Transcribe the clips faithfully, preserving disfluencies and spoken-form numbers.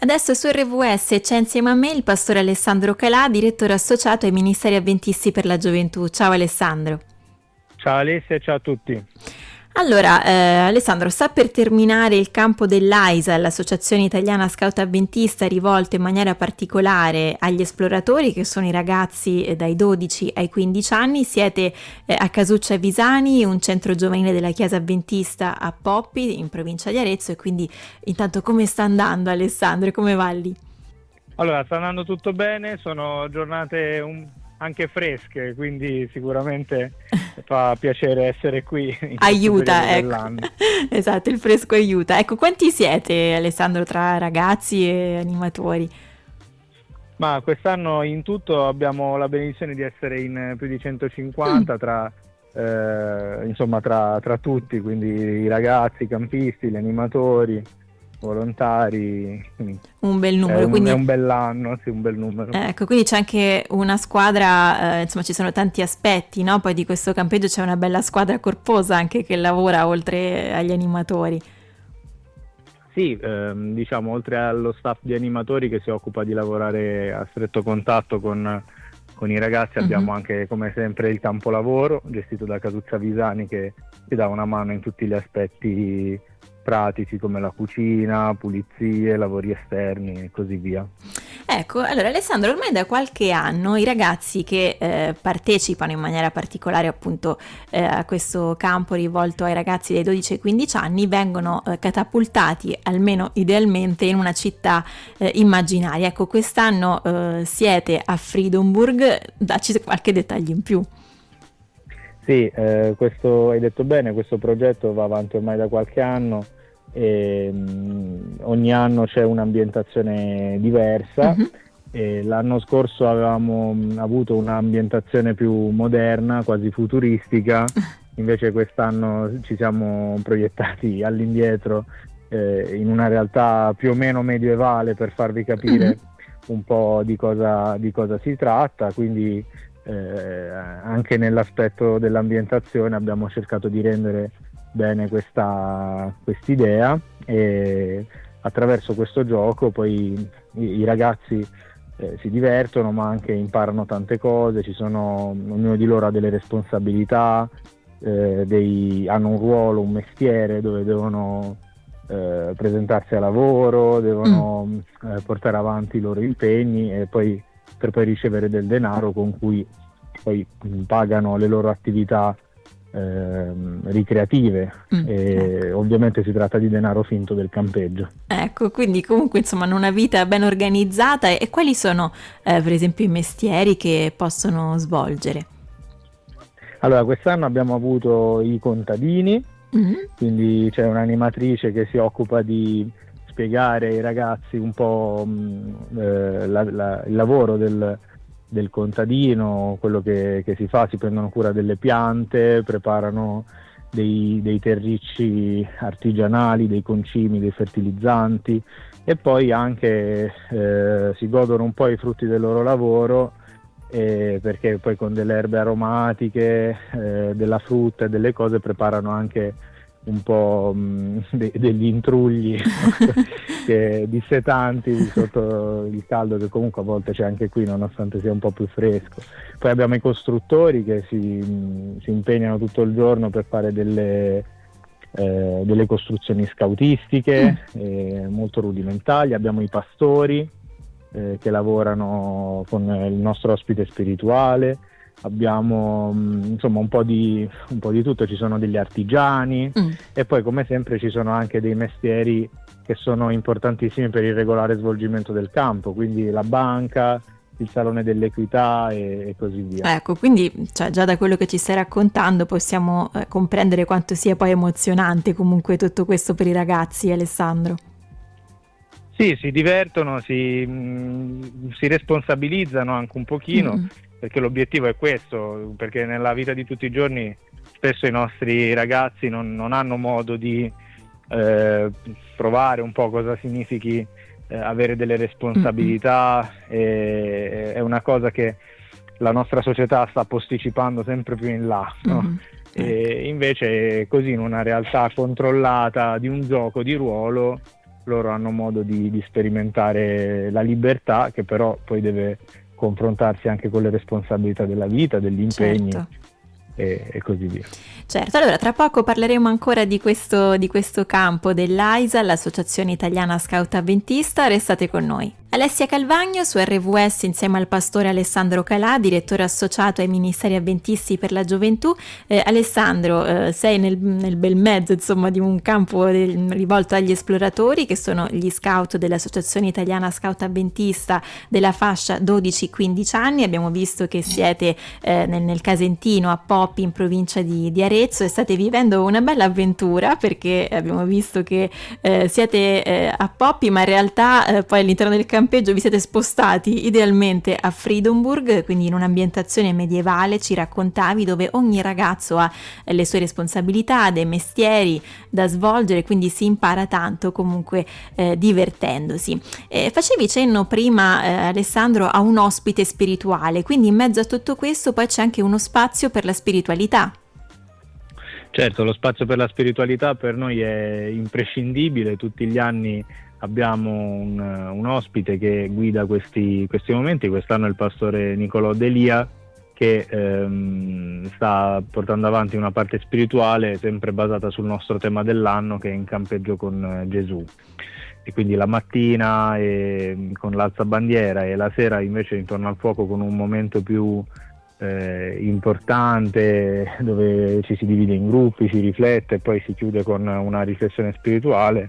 Adesso su R V S c'è insieme a me il pastore Alessandro Calà, direttore associato ai Ministeri Adventisti per la Gioventù. Ciao Alessandro. Ciao Alessia e ciao a tutti. Allora, eh, Alessandro, sta per terminare il campo dell'A I S A, l'Associazione Italiana Scout Avventista, rivolto in maniera particolare agli esploratori, che sono i ragazzi eh, dai dodici ai quindici anni. Siete eh, a Casuccia Visani, un centro giovanile della Chiesa Avventista a Poppi, in provincia di Arezzo, e quindi intanto come sta andando Alessandro e come va lì? Allora, sta andando tutto bene, sono giornate un... anche fresche, quindi sicuramente fa piacere essere qui. In Aiuta, ecco. Esatto, il fresco aiuta. Ecco, quanti siete, Alessandro, tra ragazzi e animatori? Ma quest'anno in tutto abbiamo la benedizione di essere in più di centocinquanta mm. tra, eh, insomma, tra, tra tutti, quindi i ragazzi, i campisti, gli animatori, volontari. Un bel numero, è un, quindi è un bell'anno, sì, un bel numero. Ecco, quindi c'è anche una squadra, eh, insomma ci sono tanti aspetti, no? Poi di questo campeggio c'è una bella squadra corposa anche che lavora oltre agli animatori. Sì, ehm, diciamo oltre allo staff di animatori che si occupa di lavorare a stretto contatto con, con i ragazzi, uh-huh. abbiamo anche come sempre il campo lavoro gestito da Casuccia Visani che ci dà una mano in tutti gli aspetti pratici come la cucina, pulizie, lavori esterni e così via. Ecco, allora Alessandro, ormai da qualche anno i ragazzi che eh, partecipano in maniera particolare appunto eh, a questo campo rivolto ai ragazzi dai dodici ai quindici anni vengono eh, catapultati, almeno idealmente, in una città eh, immaginaria. Ecco, quest'anno eh, siete a Friedenburg, dacci qualche dettaglio in più. Sì, eh, questo hai detto bene, questo progetto va avanti ormai da qualche anno e mh, ogni anno c'è un'ambientazione diversa. Uh-huh. E l'anno scorso avevamo mh, avuto un'ambientazione più moderna, quasi futuristica, invece quest'anno ci siamo proiettati all'indietro eh, in una realtà più o meno medievale per farvi capire uh-huh. un po' di cosa, di cosa si tratta, quindi Eh, anche nell'aspetto dell'ambientazione abbiamo cercato di rendere bene questa quest'idea e attraverso questo gioco poi i, i ragazzi eh, si divertono ma anche imparano tante cose, ci sono, ognuno di loro ha delle responsabilità, eh, dei, hanno un ruolo, un mestiere dove devono eh, presentarsi a lavoro, devono mm. eh, portare avanti i loro impegni e poi per poi ricevere del denaro con cui poi pagano le loro attività eh, ricreative mm, e ecco. Ovviamente si tratta di denaro finto del campeggio. Ecco, quindi comunque insomma una vita ben organizzata. E quali sono eh, per esempio i mestieri che possono svolgere? Allora, quest'anno abbiamo avuto i contadini, mm-hmm. quindi c'è un'animatrice che si occupa di spiegare ai ragazzi un po' mh, eh, la, la, il lavoro del, del contadino, quello che, che si fa, si prendono cura delle piante, preparano dei, dei terricci artigianali, dei concimi, dei fertilizzanti e poi anche eh, si godono un po' i frutti del loro lavoro eh, perché poi con delle erbe aromatiche, eh, della frutta e delle cose preparano anche un po' mh, de- degli intrugli che, dissetanti sotto il caldo che comunque a volte c'è anche qui nonostante sia un po' più fresco. Poi abbiamo i costruttori che si, mh, si impegnano tutto il giorno per fare delle, eh, delle costruzioni scautistiche mm. eh, molto rudimentali. Abbiamo i pastori eh, che lavorano con il nostro ospite spirituale. Abbiamo insomma un po' di un po' di tutto, ci sono degli artigiani mm. e poi come sempre ci sono anche dei mestieri che sono importantissimi per il regolare svolgimento del campo, quindi la banca, il salone dell'equità e, e così via. Ecco, quindi cioè, già da quello che ci stai raccontando possiamo eh, comprendere quanto sia poi emozionante comunque tutto questo per i ragazzi, Alessandro. Sì, si divertono, si, mh, si responsabilizzano anche un pochino. Mm. Perché l'obiettivo è questo, perché nella vita di tutti i giorni spesso i nostri ragazzi non, non hanno modo di eh, provare un po' cosa significhi eh, avere delle responsabilità, mm-hmm. e, è una cosa che la nostra società sta posticipando sempre più in là, no? Mm-hmm. E invece così in una realtà controllata di un gioco di ruolo loro hanno modo di, di sperimentare la libertà, che però poi deve confrontarsi anche con le responsabilità della vita, degli impegni. Certo. E, e così via. Certo, allora tra poco parleremo ancora di questo, di questo campo dell'A I S A, l'Associazione Italiana Scout Avventista, restate con noi. Alessia Calvagno su R V S insieme al pastore Alessandro Calà, direttore associato ai Ministeri Avventisti per la Gioventù. Eh, Alessandro, eh, sei nel, nel bel mezzo insomma di un campo del, rivolto agli esploratori che sono gli scout dell'Associazione Italiana Scout Avventista della fascia dodici quindici anni. Abbiamo visto che siete eh, nel, nel Casentino a Poppi in provincia di, di Arezzo e state vivendo una bella avventura, perché abbiamo visto che eh, siete eh, a Poppi, ma in realtà eh, poi all'interno del campeggio vi siete spostati idealmente a Friedenburg, quindi in un'ambientazione medievale, ci raccontavi, dove ogni ragazzo ha le sue responsabilità, dei mestieri da svolgere, quindi si impara tanto comunque eh, divertendosi. Eh, facevi cenno prima, eh, Alessandro, a un ospite spirituale, quindi in mezzo a tutto questo poi c'è anche uno spazio per la spiritualità. Certo, lo spazio per la spiritualità per noi è imprescindibile. Tutti gli anni abbiamo un, un ospite che guida questi, questi momenti. Quest'anno è il pastore Nicolò Delia, che ehm, sta portando avanti una parte spirituale sempre basata sul nostro tema dell'anno, che è In campeggio con eh, Gesù. E quindi la mattina e, con l'alzabandiera, e la sera invece intorno al fuoco con un momento più eh, importante, dove ci si divide in gruppi, si riflette e poi si chiude con una riflessione spirituale.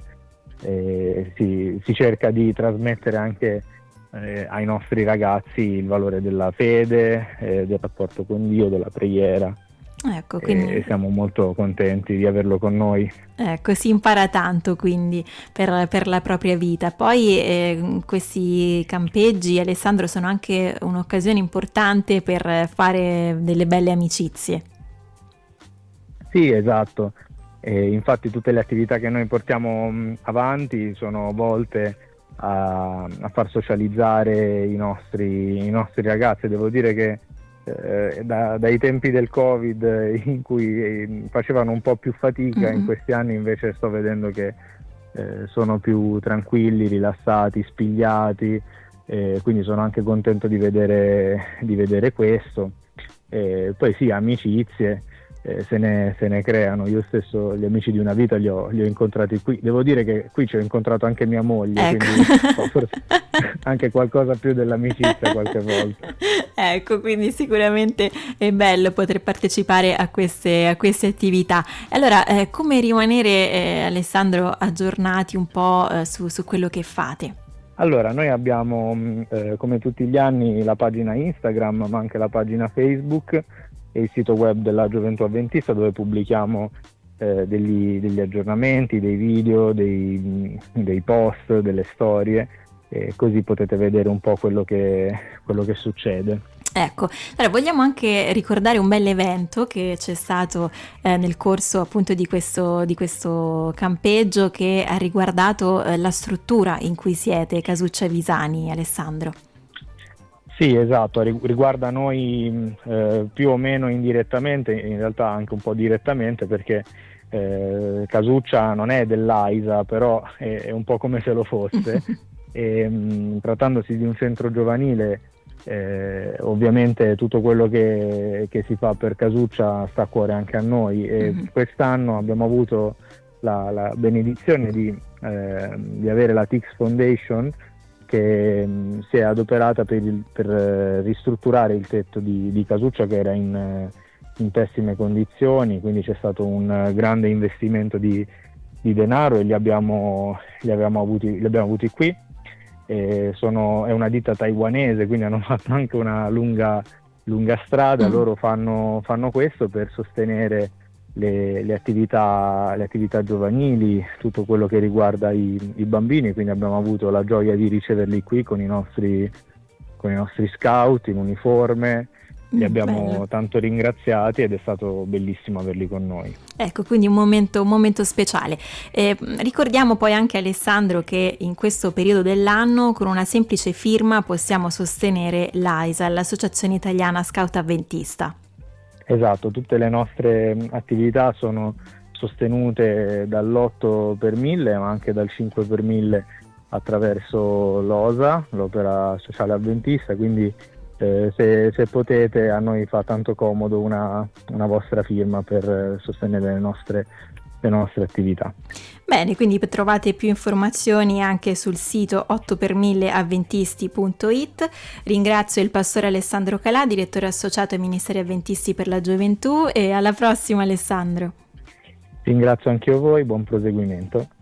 E si, si cerca di trasmettere anche eh, ai nostri ragazzi il valore della fede, eh, del rapporto con Dio, della preghiera. Ecco, quindi... E siamo molto contenti di averlo con noi. Ecco, si impara tanto quindi per, per la propria vita. Poi eh, questi campeggi, Alessandro, sono anche un'occasione importante per fare delle belle amicizie. Sì, esatto. E infatti tutte le attività che noi portiamo mh, avanti sono volte a, a far socializzare i nostri, i nostri ragazzi. Devo dire che eh, da, dai tempi del Covid, in cui eh, facevano un po' più fatica, mm-hmm. in questi anni invece sto vedendo che eh, sono più tranquilli, rilassati, spigliati, eh, quindi sono anche contento di vedere, di vedere questo. E poi sì, amicizie. Eh, se, ne, se ne creano. Io stesso gli amici di una vita li ho, li ho incontrati qui. Devo dire che qui ci ho incontrato anche mia moglie, ecco. Quindi forse anche qualcosa più dell'amicizia qualche volta. Ecco, quindi sicuramente è bello poter partecipare a queste, a queste attività. Allora, eh, come rimanere, eh, Alessandro, aggiornati un po' eh, su, su quello che fate? Allora, noi abbiamo eh, come tutti gli anni la pagina Instagram, ma anche la pagina Facebook e il sito web della Gioventù Avventista, dove pubblichiamo eh, degli, degli aggiornamenti, dei video, dei, dei post, delle storie, e così potete vedere un po' quello che, quello che succede. Ecco, allora vogliamo anche ricordare un bel evento che c'è stato eh, nel corso appunto di questo, di questo campeggio, che ha riguardato eh, la struttura in cui siete, Casuccia Visani, Alessandro. Sì, esatto, riguarda noi eh, più o meno indirettamente, in realtà anche un po' direttamente, perché eh, Casuccia non è dell'A I S A, però è, è un po' come se lo fosse. E, mh, trattandosi di un centro giovanile, eh, ovviamente tutto quello che, che si fa per Casuccia sta a cuore anche a noi, e mm-hmm. quest'anno abbiamo avuto la, la benedizione di, eh, di avere la T X Foundation, che mh, si è adoperata per, il, per uh, ristrutturare il tetto di, di Casuccia, che era in, uh, in pessime condizioni, quindi c'è stato un uh, grande investimento di, di denaro, e li abbiamo, li abbiamo, avuti, li abbiamo avuti qui. E sono, è una ditta taiwanese, quindi hanno fatto anche una lunga, lunga strada. Mm. Loro fanno, fanno questo per sostenere Le, le, attività, le attività giovanili, tutto quello che riguarda i, i bambini, quindi abbiamo avuto la gioia di riceverli qui con i nostri, con i nostri scout in uniforme. Li abbiamo Bello. tanto ringraziati ed è stato bellissimo averli con noi. Ecco, quindi un momento, un momento speciale. Eh, ricordiamo poi anche, Alessandro, che in questo periodo dell'anno con una semplice firma possiamo sostenere l'A I S A, l'Associazione Italiana Scout Avventista. Esatto, tutte le nostre attività sono sostenute dall'otto per mille ma anche dal cinque per mille attraverso l'O S A, l'Opera Sociale Avventista, quindi eh, se, se potete, a noi fa tanto comodo una, una vostra firma per sostenere le nostre, le nostre attività. Bene, quindi trovate più informazioni anche sul sito otto per mille avventisti punto it. Ringrazio il pastore Alessandro Calà, direttore associato ai Ministeri Avventisti per la Gioventù, e alla prossima Alessandro. Ringrazio anche io voi, buon proseguimento.